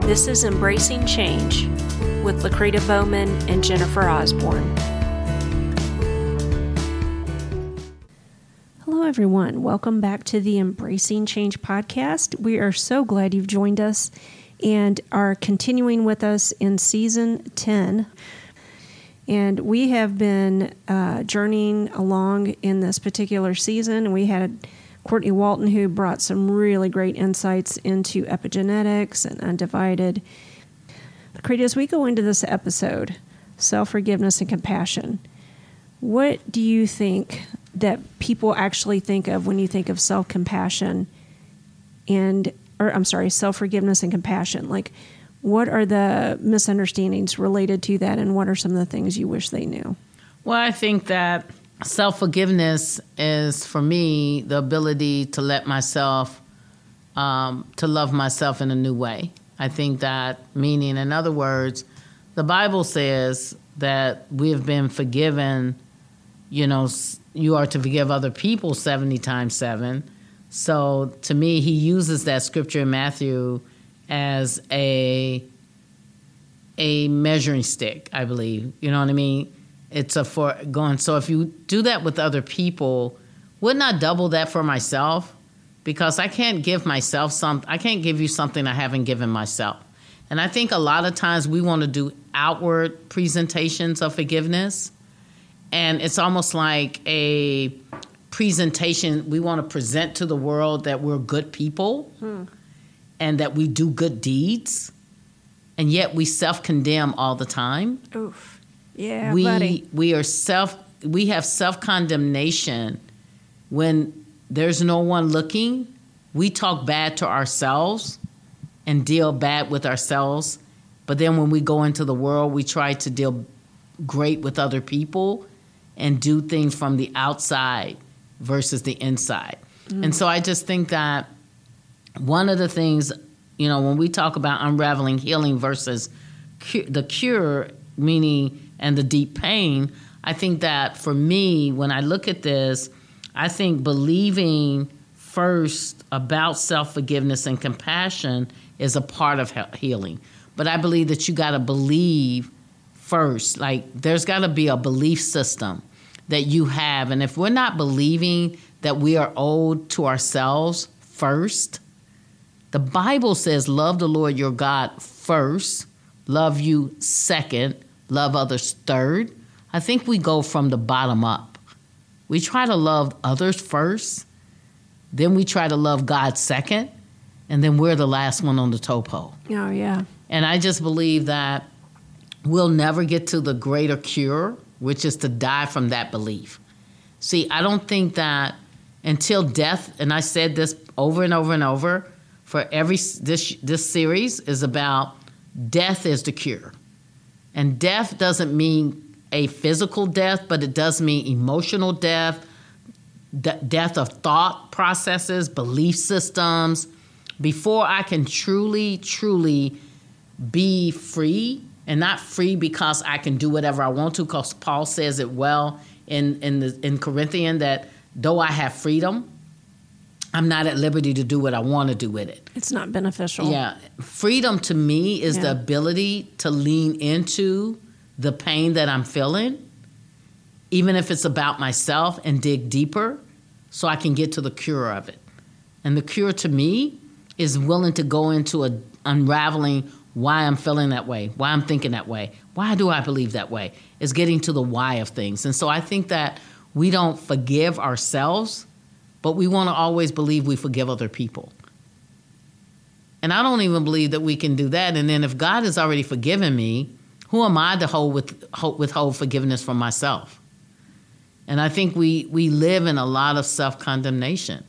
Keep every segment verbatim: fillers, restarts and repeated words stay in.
This is Embracing Change with Lakrita Bowman and Jennifer Osborne. Hello, everyone. Welcome back to the Embracing Change podcast. We are so glad you've joined us and are continuing with us in season ten. And we have been uh, journeying along in this particular season. We had Courtney Walton, who brought some really great insights into epigenetics and undivided. Lakrita, as we go into this episode, self-forgiveness and compassion, what do you think that people actually think of when you think of self-compassion and, or I'm sorry, self-forgiveness and compassion? Like, what are the misunderstandings related to that, and what are some of the things you wish they knew? Well, I think that self-forgiveness is, for me, the ability to let myself, um, to love myself in a new way. I think that, meaning, in other words, the Bible says that we have been forgiven, you know, you are to forgive other people seventy times seven. So, to me, he uses that scripture in Matthew as a a measuring stick, I believe. You know what I mean? It's a for going. So if you do that with other people, wouldn't I double that for myself? Because I can't give myself some. I can't give you something I haven't given myself. And I think a lot of times we want to do outward presentations of forgiveness, and it's almost like a presentation. We want to present to the world that we're good people. Hmm. And that we do good deeds, and yet we self-condemn all the time. Oof, yeah, we, buddy. We are self. We have self-condemnation when there's no one looking. We talk bad to ourselves and deal bad with ourselves, but then when we go into the world, we try to deal great with other people and do things from the outside versus the inside. Mm. And so I just think that one of the things, you know, when we talk about unraveling healing versus cu- the cure, meaning, and the deep pain, I think that for me, when I look at this, I think believing first about self-forgiveness and compassion is a part of he- healing. But I believe that you got to believe first. Like, there's got to be a belief system that you have. And if we're not believing that we are owed to ourselves first, the Bible says, love the Lord your God first, love you second, love others third. I think we go from the bottom up. We try to love others first, then we try to love God second, and then we're the last one on the topo. Oh, yeah. And I just believe that we'll never get to the greater cure, which is to die from that belief. See, I don't think that until death, and I said this over and over and over, for every this this series is about death is the cure. And death doesn't mean a physical death, but it does mean emotional death, de- death of thought processes, belief systems. Before I can truly, truly be free, and not free because I can do whatever I want to, because Paul says it well in, in, the, in Corinthians that though I have freedom, I'm not at liberty to do what I want to do with it. It's not beneficial. Yeah. Freedom to me is yeah. the ability to lean into the pain that I'm feeling, even if it's about myself, and dig deeper so I can get to the cure of it. And the cure to me is willing to go into a unraveling why I'm feeling that way, why I'm thinking that way, why do I believe that way, is getting to the why of things. And so I think that we don't forgive ourselves, but we want to always believe we forgive other people. And I don't even believe that we can do that. And then if God has already forgiven me, who am I to hold with, hold, withhold forgiveness from myself? And I think we, we live in a lot of self-condemnation.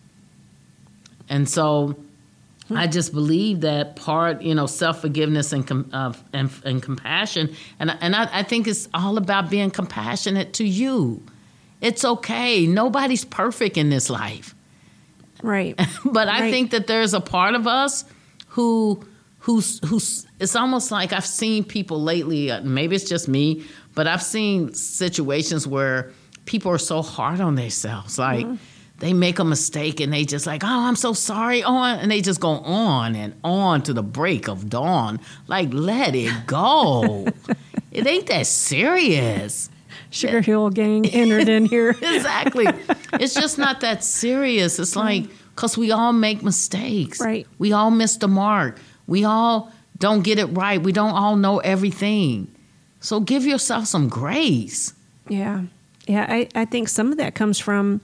And so I just believe that part, you know, self-forgiveness and com, uh, and, and compassion, and, and I, I think it's all about being compassionate to you. It's okay. Nobody's perfect in this life. Right. But I right. think that there's a part of us who, who's, who's, it's almost like I've seen people lately, maybe it's just me, but I've seen situations where people are so hard on themselves. Like, mm-hmm. they make a mistake and they just like, oh, I'm so sorry. Oh, and they just go on and on to the break of dawn. Like, let it go. It ain't that serious. Sugar Hill Gang entered in here. Exactly. It's just not that serious. It's like, because we all make mistakes. Right. We all miss the mark. We all don't get it right. We don't all know everything. So give yourself some grace. Yeah. Yeah, I, I think some of that comes from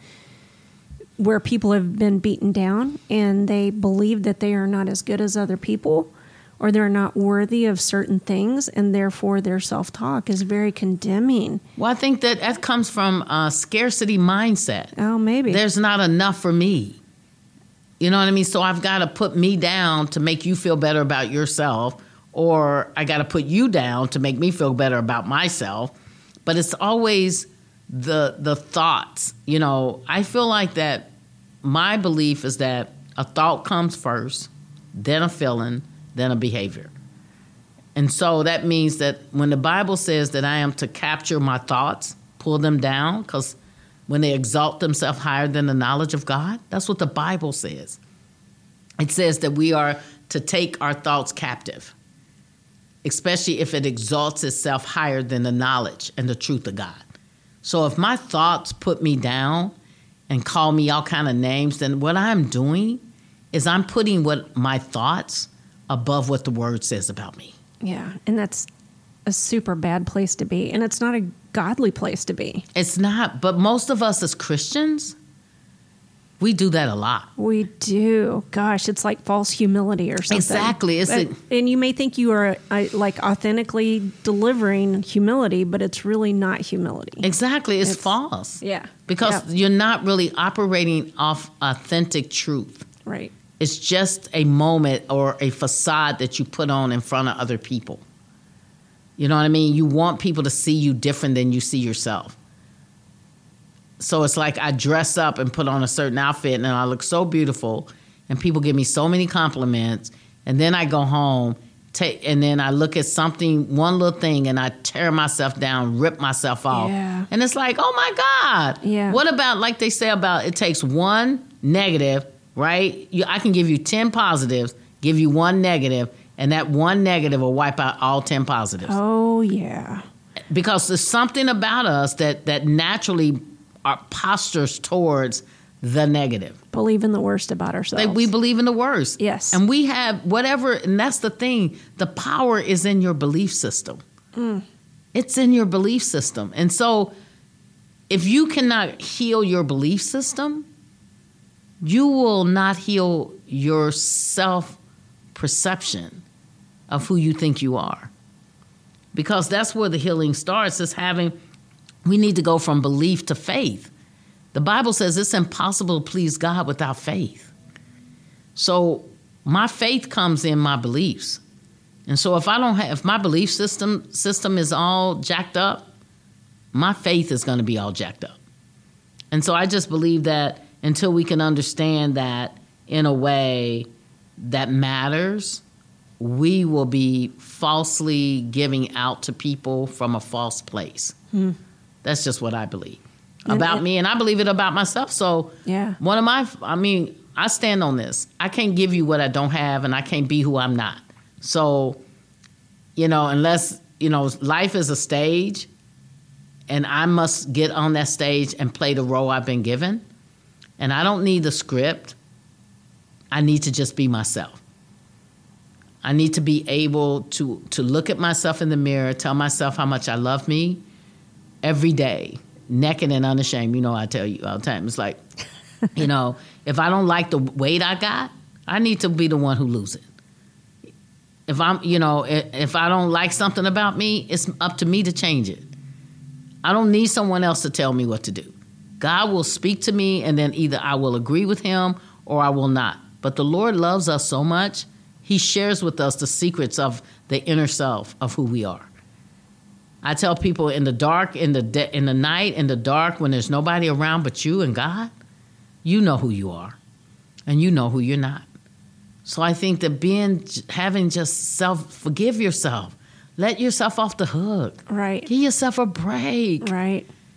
where people have been beaten down and they believe that they are not as good as other people or they're not worthy of certain things, and therefore their self-talk is very condemning. Well, I think that that comes from a scarcity mindset. Oh, maybe. There's not enough for me. You know what I mean? So I've got to put me down to make you feel better about yourself, or I got to put you down to make me feel better about myself. But it's always the the thoughts. You know, I feel like that my belief is that a thought comes first, then a feeling, then a behavior. And so that means that when the Bible says that I am to capture my thoughts, pull them down, because when they exalt themselves higher than the knowledge of God, that's what the Bible says. It says that we are to take our thoughts captive, especially if it exalts itself higher than the knowledge and the truth of God. So if my thoughts put me down and call me all kind of names, then what I'm doing is I'm putting what my thoughts above what the word says about me. Yeah, and that's a super bad place to be, and it's not a godly place to be. It's not, but most of us as Christians, we do that a lot. We do. Gosh, it's like false humility or something. Exactly. It's but, a, and you may think you are uh, like authentically delivering humility, but it's really not humility. Exactly. It's, it's false. Yeah. Because yep. you're not really operating off authentic truth. Right. It's just a moment or a facade that you put on in front of other people. You know what I mean? You want people to see you different than you see yourself. So it's like I dress up and put on a certain outfit and I look so beautiful and people give me so many compliments, and then I go home take, and then I look at something, one little thing, and I tear myself down, rip myself off. Yeah. And it's like, oh my God. Yeah. What about, like they say about, it takes one negative, right? You, I can give you ten positives, give you one negative, and that one negative will wipe out all ten positives. Oh, yeah. Because there's something about us that, that naturally our postures towards the negative. Believe in the worst about ourselves. Like we believe in the worst. Yes. And we have whatever, and that's the thing, the power is in your belief system. Mm. It's in your belief system. And so if you cannot heal your belief system, you will not heal your self-perception of who you think you are. Because that's where the healing starts, is having, we need to go from belief to faith. The Bible says it's impossible to please God without faith. So my faith comes in my beliefs. And so if I don't have, if my belief system system is all jacked up, my faith is going to be all jacked up. And so I just believe that until we can understand that in a way that matters, we will be falsely giving out to people from a false place. Hmm. That's just what I believe about and, me, and I believe it about myself. So yeah, one of my, I mean, I stand on this. I can't give you what I don't have, and I can't be who I'm not. So, you know, unless, you know, life is a stage, and I must get on that stage and play the role I've been given, and I don't need the script. I need to just be myself. I need to be able to to look at myself in the mirror, tell myself how much I love me every day, naked and unashamed. You know, I tell you all the time. It's like, you know, if I don't like the weight I got, I need to be the one who loses it. If I'm, you know, if I don't like something about me, it's up to me to change it. I don't need someone else to tell me what to do. God will speak to me, and then either I will agree with him or I will not. But the Lord loves us so much, he shares with us the secrets of the inner self of who we are. I tell people in the dark, in the de- in the night, in the dark, when there's nobody around but you and God, you know who you are, and you know who you're not. So I think that being, having just self, forgive yourself, let yourself off the hook. Right. Give yourself a break. Right.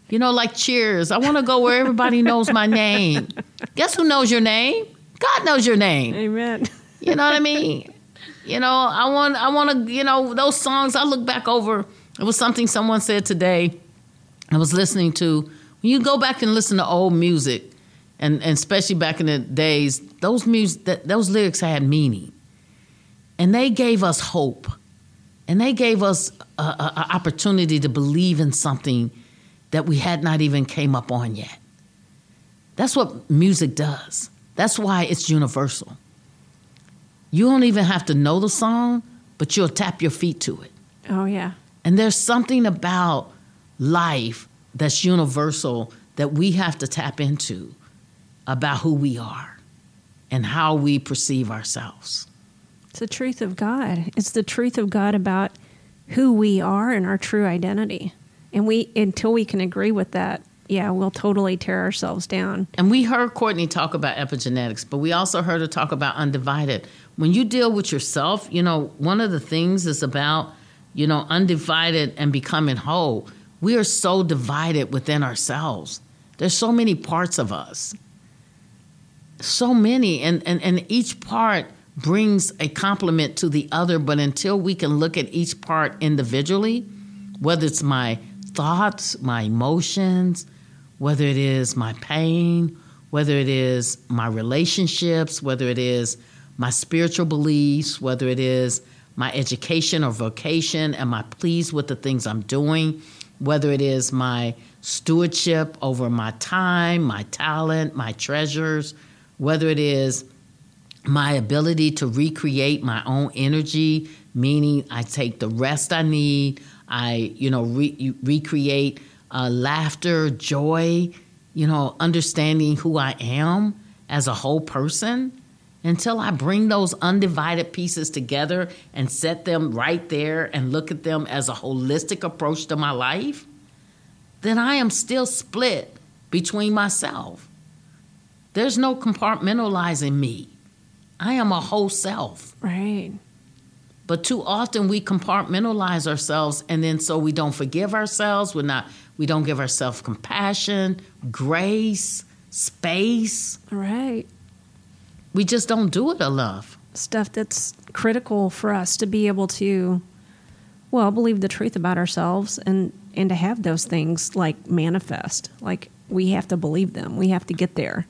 You know, like Cheers. I want to go where everybody knows my name. Guess who knows your name? God knows your name. Amen. You know what I mean? You know, I want, I want to, you know, those songs, I look back over, it was something someone said today I was listening to. When you go back and listen to old music, and, and especially back in the days, those music, that, those lyrics had meaning. And they gave us hope. And they gave us an opportunity to believe in something that we had not even came up on yet. That's what music does. That's why it's universal. You don't even have to know the song, but you'll tap your feet to it. Oh, yeah. And there's something about life that's universal that we have to tap into about who we are and how we perceive ourselves. It's the truth of God. It's the truth of God about who we are and our true identity. And we, until we can agree with that, yeah, we'll totally tear ourselves down. And we heard Courtney talk about epigenetics, but we also heard her talk about undivided. When you deal with yourself, you know, one of the things is about, you know, undivided and becoming whole. We are so divided within ourselves. There's so many parts of us. So many. And, and, and each part brings a complement to the other, but until we can look at each part individually, whether it's my thoughts, my emotions, whether it is my pain, whether it is my relationships, whether it is my spiritual beliefs, whether it is my education or vocation, am I pleased with the things I'm doing, whether it is my stewardship over my time, my talent, my treasures, whether it is my ability to recreate my own energy, meaning I take the rest I need, I, you know, re- recreate uh, laughter, joy, you know, understanding who I am as a whole person. Until I bring those undivided pieces together and set them right there and look at them as a holistic approach to my life, then I am still split between myself. There's no compartmentalizing me. I am a whole self. Right. But too often we compartmentalize ourselves, and then so we don't forgive ourselves. We're not. We don't give ourselves compassion, grace, space. Right. We just don't do it enough. Stuff that's critical for us to be able to, well, believe the truth about ourselves and, and to have those things like manifest. Like we have to believe them. We have to get there.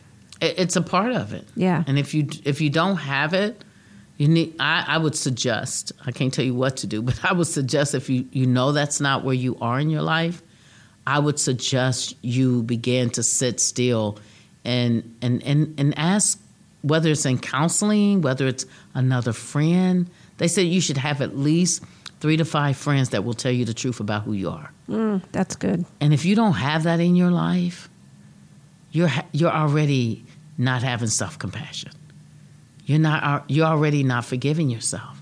It's a part of it. Yeah. And if you if you don't have it, you need. I, I would suggest. I can't tell you what to do, but I would suggest if you you know that's not where you are in your life, I would suggest you begin to sit still and and and, and ask. Whether it's in counseling, whether it's another friend, they say you should have at least three to five friends that will tell you the truth about who you are. Mm, that's good. And if you don't have that in your life, you're you're already not having self-compassion. You're not. You're already not forgiving yourself.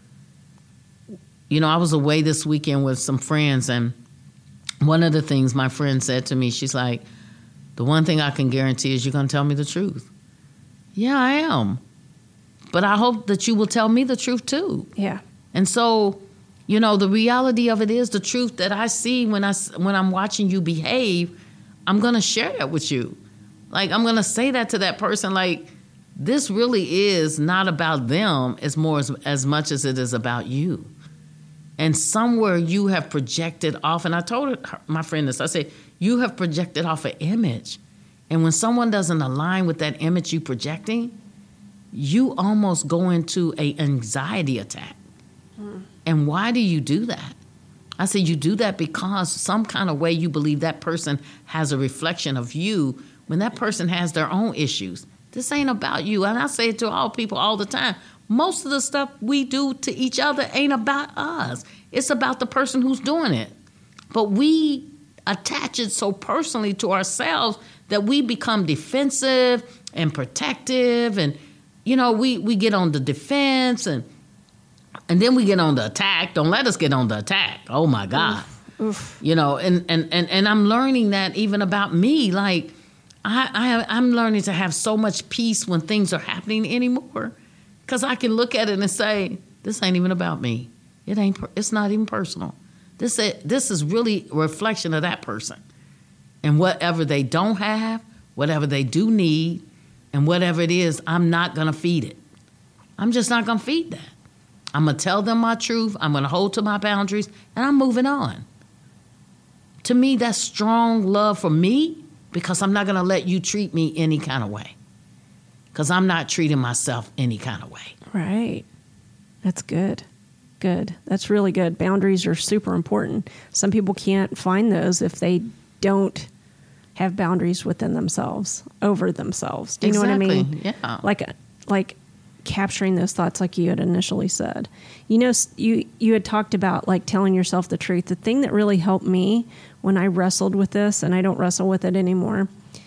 You know, I was away this weekend with some friends, and one of the things my friend said to me, she's like, "The one thing I can guarantee is you're going to tell me the truth." Yeah, I am. But I hope that you will tell me the truth too. Yeah. And so, you know, the reality of it is the truth that I see when, I, when I'm watching you behave, I'm going to share that with you. Like, I'm going to say that to that person, like, this really is not about them as more as, as much as it is about you. And somewhere you have projected off, and I told her, my friend this, I said, you have projected off an image. And when someone doesn't align with that image you're projecting, you almost go into an anxiety attack. Mm. And why do you do that? I said, you do that because some kind of way you believe that person has a reflection of you when that person has their own issues. This ain't about you. And I say it to all people all the time. Most of the stuff we do to each other ain't about us. It's about the person who's doing it. But we attach it so personally to ourselves that we become defensive and protective, and you know we, we get on the defense, and and then we get on the attack. Don't let us get on the attack. Oh my God, oof, oof. You know, and, and and and I'm learning that even about me. Like I, I I'm learning to have so much peace when things are happening anymore, because I can look at it and say, this ain't even about me. It ain't. It's not even personal. This this is really a reflection of that person. And whatever they don't have, whatever they do need, and whatever it is, I'm not going to feed it. I'm just not going to feed that. I'm going to tell them my truth. I'm going to hold to my boundaries, and I'm moving on. To me, that's strong love for me, because I'm not going to let you treat me any kind of way, because I'm not treating myself any kind of way. Right. That's good. Good. That's really good. Boundaries are super important. Some people can't find those if they don't have boundaries within themselves, over themselves. Do you Exactly. know what I mean? Yeah. Like, like capturing those thoughts, like you had initially said. You know, you you had talked about like telling yourself the truth. The thing that really helped me when I wrestled with this, and I don't wrestle with it anymore,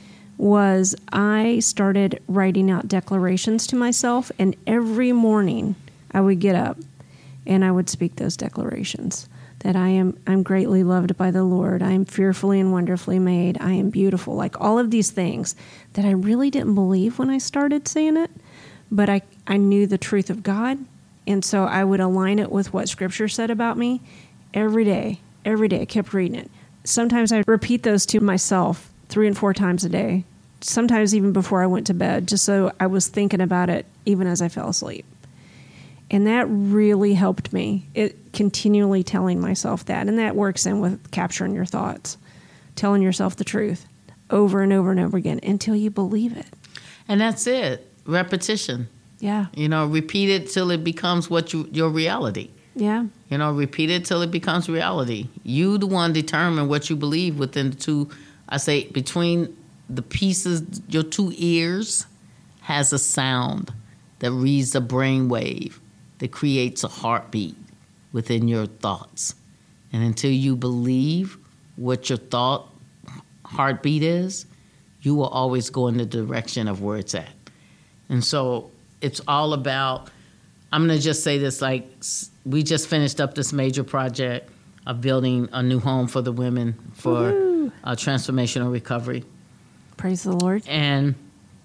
was I started writing out declarations to myself, and every morning I would get up and I would speak those declarations. That I am I'm greatly loved by the Lord. I am fearfully and wonderfully made. I am beautiful. Like all of these things that I really didn't believe when I started saying it, but I, I knew the truth of God. And so I would align it with what Scripture said about me every day. Every day I kept reading it. Sometimes I repeat those to myself three and four times a day. Sometimes even before I went to bed, just so I was thinking about it even as I fell asleep. And that really helped me, it continually telling myself that. And that works in with capturing your thoughts, telling yourself the truth over and over and over again until you believe it. And that's it. Repetition. Yeah. You know, repeat it till it becomes what you, your reality. Yeah. You know, repeat it till it becomes reality. You, the one, determine what you believe within the two, I say, between the pieces, your two ears has a sound that reads the brain wave, that creates a heartbeat within your thoughts. And until you believe what your thought heartbeat is, you will always go in the direction of where it's at. And so it's all about, I'm going to just say this, like we just finished up this major project of building a new home for the women for uh, transformational recovery. Praise the Lord. And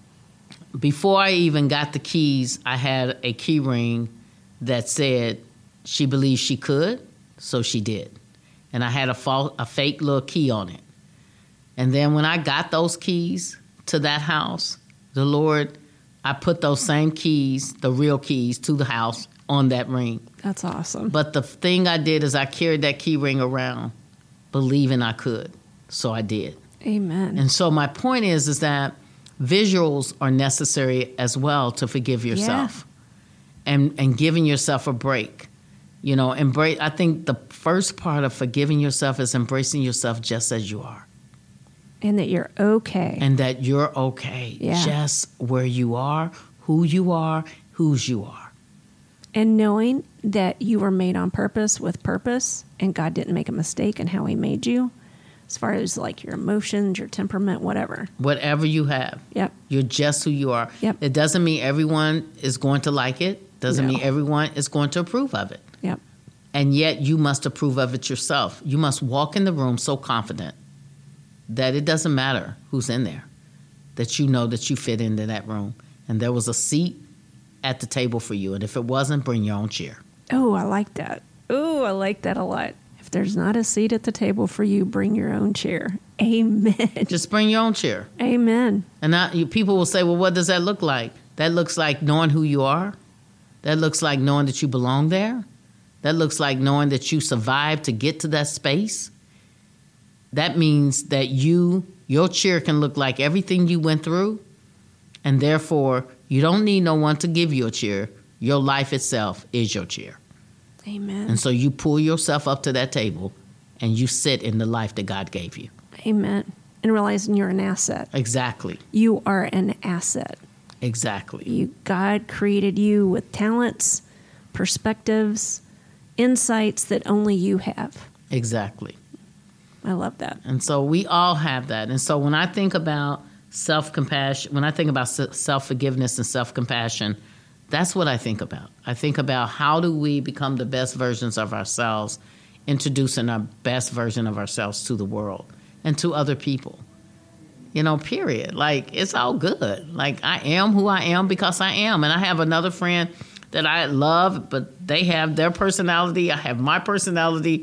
before I even got the keys, I had a key ring that said she believed she could, so she did. And I had a, false, a fake little key on it. And then when I got those keys to that house, the Lord, I put those same keys, the real keys, to the house on that ring. That's awesome. But the thing I did is I carried that key ring around, believing I could. So I did. Amen. And so my point is, is that visuals are necessary as well to forgive yourself. Yeah. And and giving yourself a break. You know, embrace. I think the first part of forgiving yourself is embracing yourself just as you are. And that you're okay. And that you're okay. Yeah. Just where you are, who you are, whose you are. And knowing that you were made on purpose with purpose, and God didn't make a mistake in how he made you, as far as like your emotions, your temperament, whatever. Whatever you have. Yep. You're just who you are. Yep. It doesn't mean everyone is going to like it. Doesn't No. mean everyone is going to approve of it. Yep. And yet you must approve of it yourself. You must walk in the room so confident that it doesn't matter who's in there, that you know that you fit into that room. And there was a seat at the table for you. And if it wasn't, bring your own chair. Oh, I like that. Oh, I like that a lot. If there's not a seat at the table for you, bring your own chair. Amen. Just bring your own chair. Amen. And I, you, people will say, well, what does that look like? That looks like knowing who you are. That looks like knowing that you belong there. That looks like knowing that you survived to get to that space. That means that you, your chair can look like everything you went through, and therefore you don't need no one to give you a chair. Your life itself is your chair. Amen. And so you pull yourself up to that table and you sit in the life that God gave you. Amen. And realizing you're an asset. Exactly. You are an asset. Exactly. You, God created you with talents, perspectives, insights that only you have. Exactly. I love that. And so we all have that. And so when I think about self-compassion, when I think about self-forgiveness and self-compassion, that's what I think about. I think about how do we become the best versions of ourselves, introducing our best version of ourselves to the world and to other people. You know, period. Like, it's all good. Like, I am who I am because I am. And I have another friend that I love, but they have their personality. I have my personality.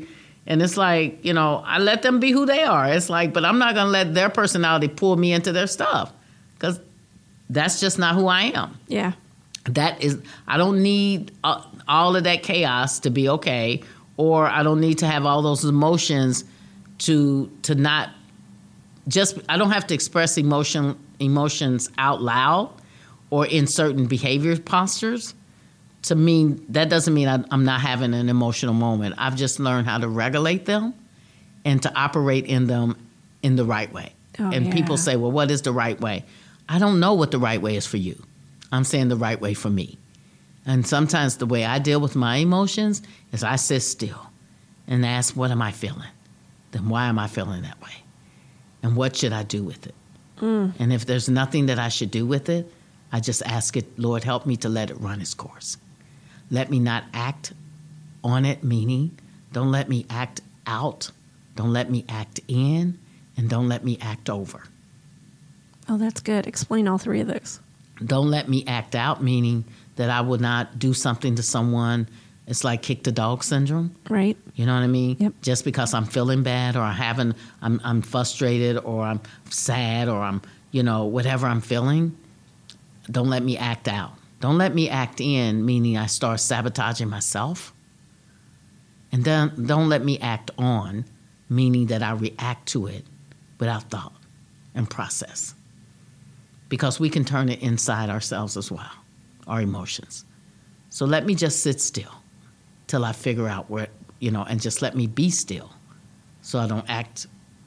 And it's like, you know, I let them be who they are. It's like, but I'm not going to let their personality pull me into their stuff because that's just not who I am. Yeah. That is, I don't need uh, all of that chaos to be okay, or I don't need to have all those emotions to to not just, I don't have to express emotion emotions out loud or in certain behavior postures to mean, that doesn't mean I, I'm not having an emotional moment. I've just learned how to regulate them and to operate in them in the right way. Oh, and yeah. people say, well, what is the right way? I don't know what the right way is for you. I'm saying the right way for me. And sometimes the way I deal with my emotions is I sit still and ask, what am I feeling? Then why am I feeling that way? And what should I do with it? Mm. And if there's nothing that I should do with it, I just ask it, Lord, help me to let it run its course. Let me not act on it, meaning don't let me act out, don't let me act in, and don't let me act over. Oh, that's good. Explain all three of those. Don't let me act out, meaning that I will not do something to someone. It's like kick the dog syndrome. Right. You know what I mean? Yep. Just because I'm feeling bad or I haven't, I'm, I'm frustrated or I'm sad or I'm, you know, whatever I'm feeling, don't let me act out. Don't let me act in, meaning I start sabotaging myself. And then don't let me act on, meaning that I react to it without thought and process. Because we can turn it inside ourselves as well, our emotions. So let me just sit still till I figure out where, you know, and just let me be still so I don't act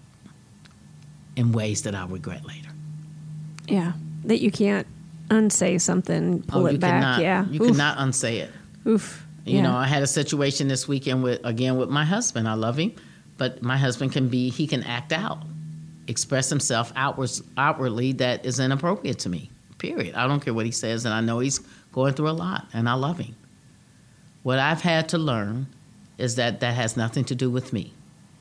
in ways that I'll regret later. Yeah, that you can't unsay something, pull oh, it you back. Cannot, yeah, you Oof. cannot unsay it. Oof. You yeah. know, I had a situation this weekend with, again, with my husband. I love him, but my husband can be, he can act out, express himself outwards, outwardly that is inappropriate to me, period. I don't care what he says, and I know he's going through a lot, and I love him. What I've had to learn is that that has nothing to do with me.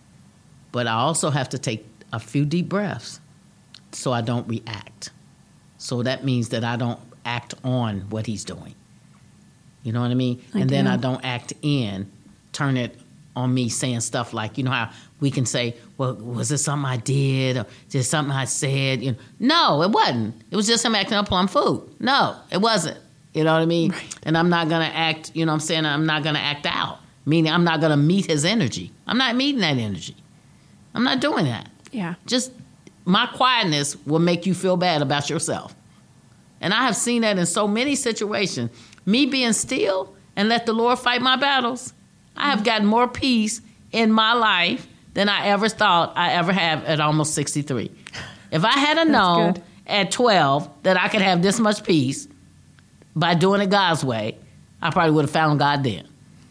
But I also have to take a few deep breaths so I don't react. So that means that I don't act on what he's doing. You know what I mean? I and do. then I don't act in, turn it on me saying stuff like, you know how we can say, well, was it something I did or just something I said? You know, no, it wasn't. It was just him acting up on food. No, it wasn't. You know what I mean? Right. And I'm not going to act, you know what I'm saying? I'm not going to act out, meaning I'm not going to meet his energy. I'm not meeting that energy. I'm not doing that. Yeah. Just my quietness will make you feel bad about yourself. And I have seen that in so many situations. Me being still and let the Lord fight my battles, I have gotten more peace in my life than I ever thought I ever have at almost sixty-three. If I had known good. at twelve that I could have this much peace by doing it God's way, I probably would have found God then.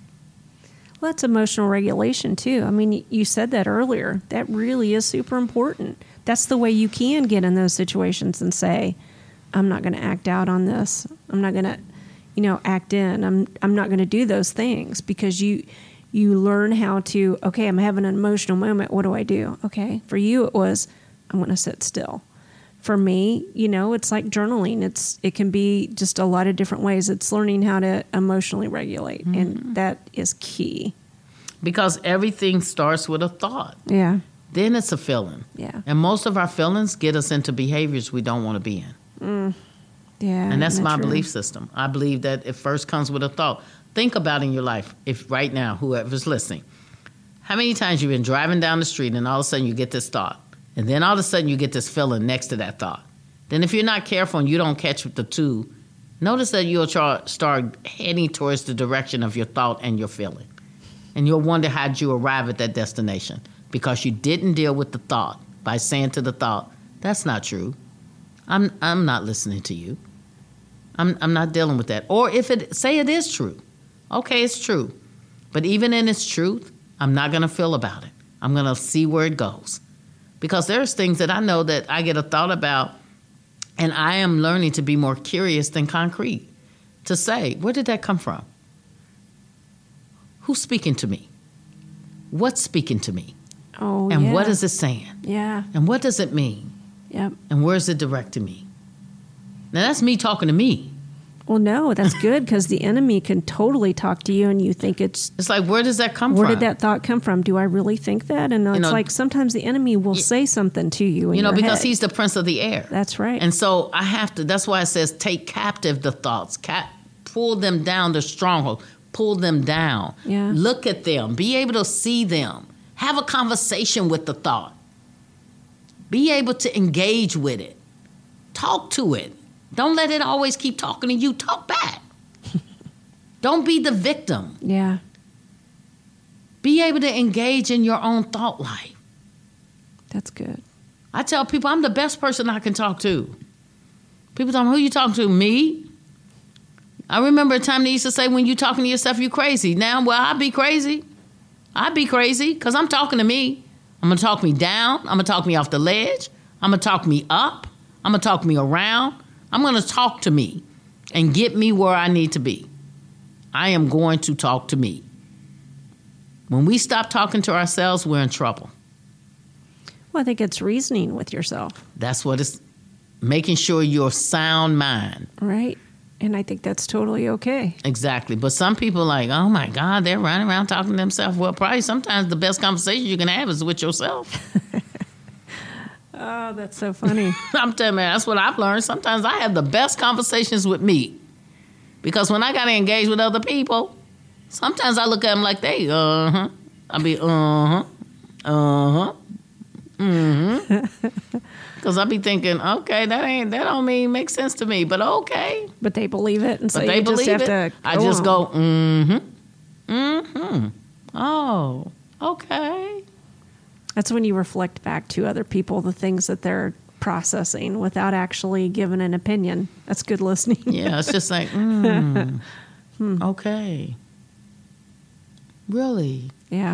Well, that's emotional regulation, too. I mean, you said that earlier. That really is super important. That's the way you can get in those situations and say, I'm not going to act out on this. I'm not going to, you know, act in. I'm I'm not going to do those things because you you learn how to, okay, I'm having an emotional moment. What do I do? Okay. For you, it was, I'm going to sit still. For me, you know, it's like journaling. It's it can be just a lot of different ways. It's learning how to emotionally regulate, mm-hmm. and that is key. Because everything starts with a thought. Yeah. Then it's a feeling. Yeah. And most of our feelings get us into behaviors we don't want to be in. Mm. Yeah. And that's my true? belief system. I believe that it first comes with a thought. Think about in your life, if right now, whoever's listening, how many times you've been driving down the street and all of a sudden you get this thought. And then all of a sudden you get this feeling next to that thought. Then if you're not careful and you don't catch the two, notice that you'll try, start heading towards the direction of your thought and your feeling. And you'll wonder how'd you arrive at that destination because you didn't deal with the thought by saying to the thought, that's not true. I'm I'm not listening to you. I'm I'm not dealing with that. Or if it say it is true. Okay, it's true. But even in its truth, I'm not going to feel about it. I'm going to see where it goes. Because there's things that I know that I get a thought about, and I am learning to be more curious than concrete. To say, where did that come from? Who's speaking to me? What's speaking to me? Oh, and yeah. what is it saying? Yeah. And what does it mean? Yep. And where is it directing me? Now, that's me talking to me. Well, no, that's good because the enemy can totally talk to you and you think it's... It's like, where does that come where from? Where did that thought come from? Do I really think that? And it's you know, like sometimes the enemy will y- say something to you in You know, your because head. he's the prince of the air. That's right. And so I have to, that's why it says take captive the thoughts, cap, pull them down, the stronghold, pull them down. Yeah. Look at them, be able to see them, have a conversation with the thought, be able to engage with it, talk to it. Don't let it always keep talking to you, talk back. Don't be the victim. Yeah. Be able to engage in your own thought life. That's good. I tell people I'm the best person I can talk to. People tell me, who you talking to? Me? I remember a time they used to say, when you talking to yourself, you crazy. Now, well, I be crazy. I be crazy because I'm talking to me. I'm going to talk me down. I'm going to talk me off the ledge. I'm going to talk me up. I'm going to talk me around. I'm going to talk to me and get me where I need to be. I am going to talk to me. When we stop talking to ourselves, we're in trouble. Well, I think it's reasoning with yourself. That's what it's, making sure you're sound mind. Right. And I think that's totally okay. Exactly. But some people are like, oh, my God, they're running around talking to themselves. Well, probably sometimes the best conversation you can have is with yourself. Oh, that's so funny. I'm telling you, that's what I've learned. Sometimes I have the best conversations with me. Because when I got to engage with other people, sometimes I look at them like they, uh-huh. I'll be, uh-huh, uh-huh, mm-hmm. Because I'll be thinking, okay, that ain't, that don't mean make sense to me, but okay. But they believe it, and so but they you just believe have it. to I go just on. go, mm-hmm, mm-hmm. Oh, okay. That's when you reflect back to other people the things that they're processing without actually giving an opinion. That's good listening. Yeah, it's just like, mm, hmm. Okay. Really? Yeah.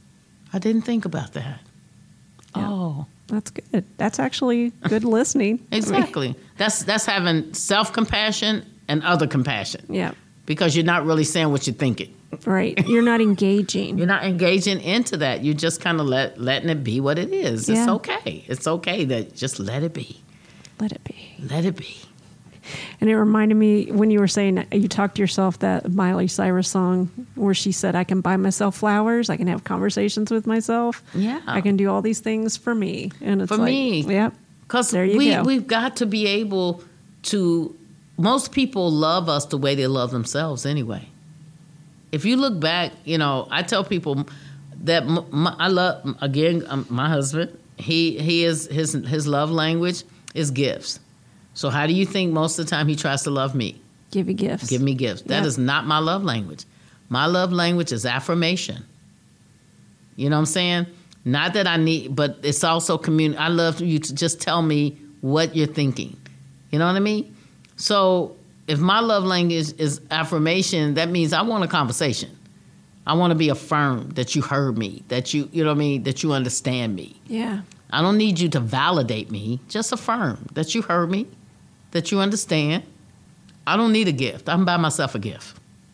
I didn't think about that. Yeah. Oh. That's good. That's actually good listening. Exactly. That's that's having self-compassion and other compassion. Yeah. Because you're not really saying what you're thinking. Right. You're not engaging. You're not engaging into that. You're just kind of let letting it be what it is. Yeah. It's okay. It's okay that just let it be. Let it be. Let it be. And it reminded me when you were saying, you talked to yourself, that Miley Cyrus song where she said, I can buy myself flowers. I can have conversations with myself. Yeah. I can do all these things for me. And it's for like, me. Yep. Because we, go. we've got to be able to, most people love us the way they love themselves anyway. If you look back, you know, I tell people that my, I love, again, um, my husband, he, he is, his, his love language is gifts. So how do you think most of the time he tries to love me? Give you gifts. Give me gifts. That yep. is not my love language. My love language is affirmation. You know what I'm saying? Not that I need, but it's also community. I love you to just tell me what you're thinking. You know what I mean? So if my love language is affirmation, that means I want a conversation. I want to be affirmed that you heard me, that you, you know what I mean, that you understand me. Yeah. I don't need you to validate me. Just affirm that you heard me, that you understand. I don't need a gift. I can buy myself a gift.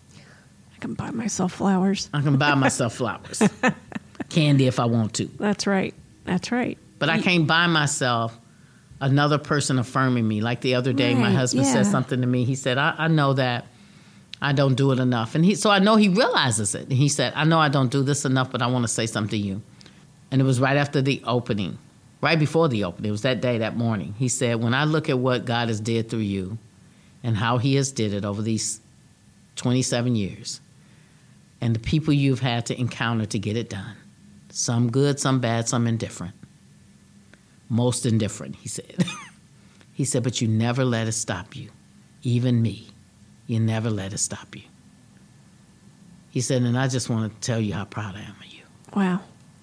I can buy myself flowers. I can buy myself flowers. Candy if I want to. That's right. That's right. But I can't buy myself another person affirming me. Like the other day, right. my husband yeah. said something to me. He said, I, I know that I don't do it enough. And he, so I know he realizes it. And he said, I know I don't do this enough, but I want to say something to you. And it was right after the opening, right before the opening. It was that day, that morning. He said, when I look at what God has did through you and how he has did it over these twenty-seven years and the people you've had to encounter to get it done, some good, some bad, some indifferent. Most indifferent, he said. He said, but you never let it stop you. Even me, you never let it stop you. He said, and I just want to tell you how proud I am of you. Wow.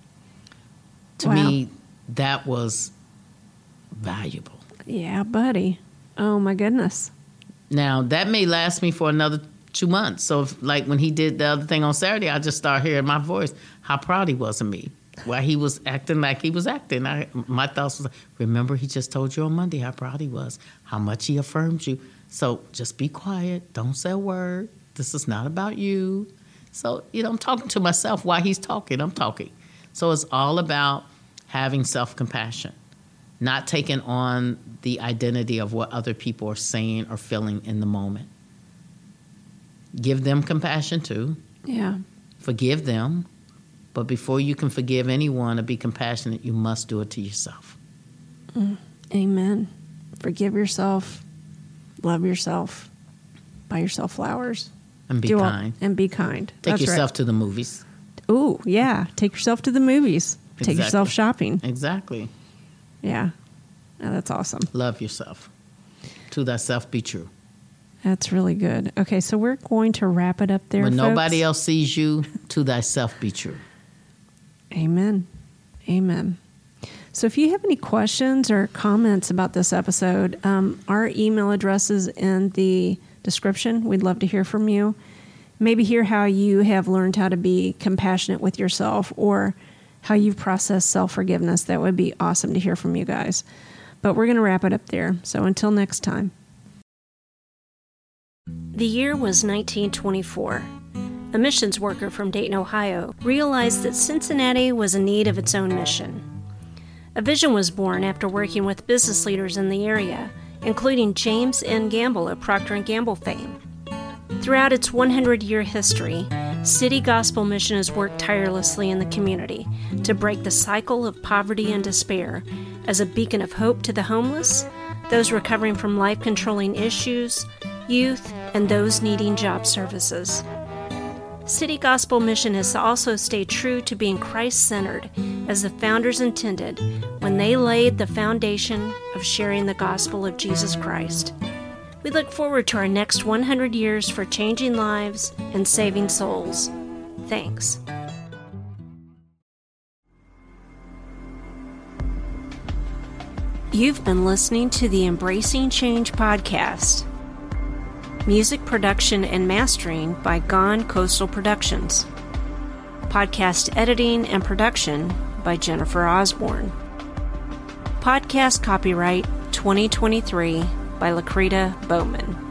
To wow. me, that was valuable. Yeah, buddy. Oh, my goodness. Now, that may last me for another two months. So, if, like when he did the other thing on Saturday, I just started hearing my voice, how proud he was of me. While he was acting like he was acting. I, my thoughts was, remember he just told you on Monday how proud he was, how much he affirmed you. So just be quiet. Don't say a word. This is not about you. So, you know, I'm talking to myself while he's talking. I'm talking. So it's all about having self-compassion, not taking on the identity of what other people are saying or feeling in the moment. Give them compassion too. Yeah. Forgive them. But before you can forgive anyone or be compassionate, you must do it to yourself. Mm. Amen. Forgive yourself. Love yourself. Buy yourself flowers. And be do kind. All, and be kind. Take That's yourself right. to the movies. Ooh, yeah. Take yourself to the movies. Take Exactly. yourself shopping. Exactly. Yeah. Oh, that's awesome. Love yourself. To thyself be true. That's really good. Okay, so we're going to wrap it up there, When folks. nobody else sees you, to thyself be true. Amen. Amen. So if you have any questions or comments about this episode, um, our email address is in the description. We'd love to hear from you. Maybe hear how you have learned how to be compassionate with yourself or how you've processed self-forgiveness. That would be awesome to hear from you guys. But we're going to wrap it up there. So until next time. The year was nineteen twenty-four. A missions worker from Dayton, Ohio, realized that Cincinnati was in need of its own mission. A vision was born after working with business leaders in the area, including James N. Gamble of Procter and Gamble fame. Throughout its one hundred year history, City Gospel Mission has worked tirelessly in the community to break the cycle of poverty and despair as a beacon of hope to the homeless, those recovering from life-controlling issues, youth, and those needing job services. City Gospel Mission has also stayed true to being Christ-centered as the founders intended when they laid the foundation of sharing the gospel of Jesus Christ. We look forward to our next one hundred years for changing lives and saving souls. Thanks. You've been listening to the Embracing Change podcast. Music production and mastering by Gone Coastal Productions. Podcast editing and production by Jennifer Osborne. Podcast copyright twenty twenty-three by Lakrita Bowman.